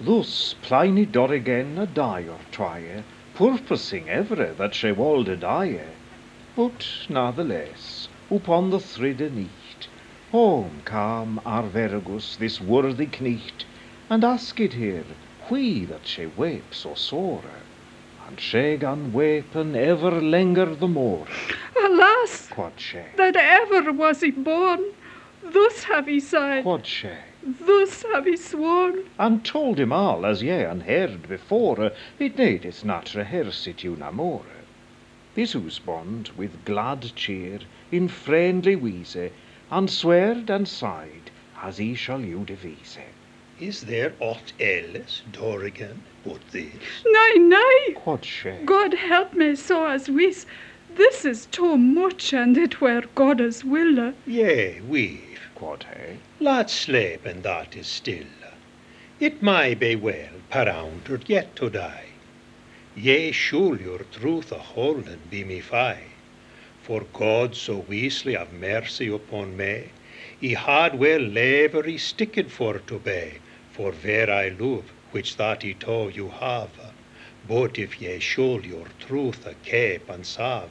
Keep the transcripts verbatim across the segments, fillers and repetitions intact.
Thus Pliny Dorigen a die or trie, purposing ever that she wolde die. But natheless, upon the thridde nicht, home cam Arviragus this worthy knight, and asked her why that she weep so sore, and she gan weepen ever lenger the more. Alas, Quod she, that ever was he born, thus have he sighed, quod she, thus have he sworn. and told him all as ye unheard before, it needeth not rehearse it you no more. This husband with glad cheer, in friendly wise, and sweared and sighed, as he shall you devise. Is there aught else, Dorigen, but this? Nay, nay, Quod she, God help me so as wis, this is too much, and it were God's will. Yea, weave, quod he, let sleep, and that is still. It may be well, perounter, yet to die. Yea, sure your truth a holden be me fie. For God so wisely have mercy upon me, he had well lever he sticked for to be, for where I love, which that he told you have. But if ye should your truth a keep and save,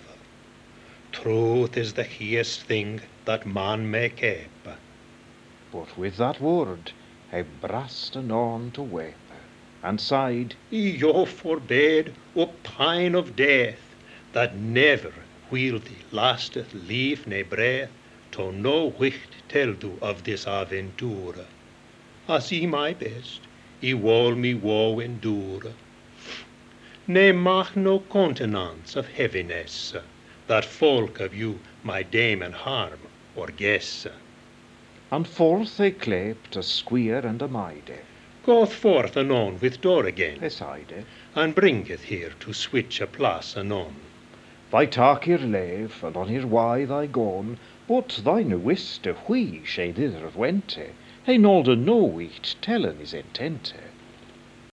truth is the highest thing that man may keep. but with that word he brast anon to weep, and sighed, Yo forbade, O pine of death, that never, while thee lasteth life ne breath, to no wicht tell do of this aventure. As he my best, he wol me woe endure. Ne mach no countenance of heaviness, that folk of you my damon harm or guess. and forth they clapt a squire and a maide, Goeth forth anon with Dorigen, beside. and bringeth here to switch a place anon. Thy talk here leave, and on here why thy gone, but thy no wiste why she thither wente, he nolde no it tellen his intente.